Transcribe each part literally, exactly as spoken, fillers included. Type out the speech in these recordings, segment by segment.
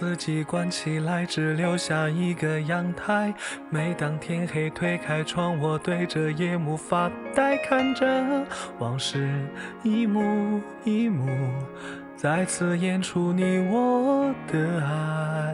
自己关起来，只留下一个阳台。每当天黑推开窗，我对着夜幕发呆，看着往事一幕一幕再次演出你我的爱。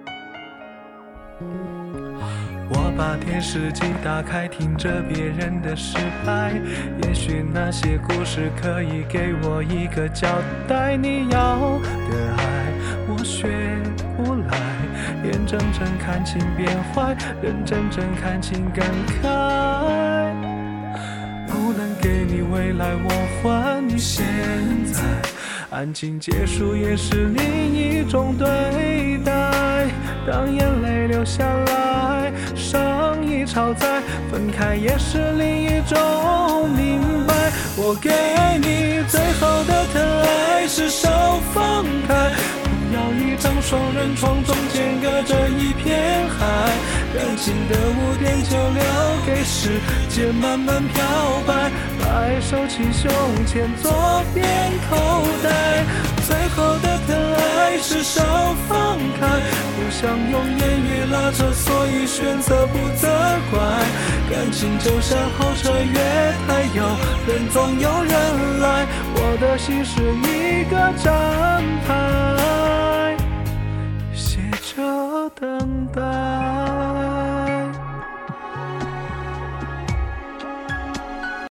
我把电视机打开，听着别人的失败，也许那些故事可以给我一个交代。你要的爱我学不来，眼睁睁看情变坏，人真正看情感慨。不能给你未来，我还你现在，安静结束也是另一种对待。当眼泪流下来，伤已超载，分开也是另一种明白。我给你最后的疼爱是手放开，不要一张双人床，中间隔着一片海。感情的污点就留给时间慢慢漂白，把爱收起胸前左边口袋。最后的疼爱是手放开，不想用言语拉扯，所以选择不责怪。感情就像候车月台，有人总有人来，我的心是一个站牌，写着等待。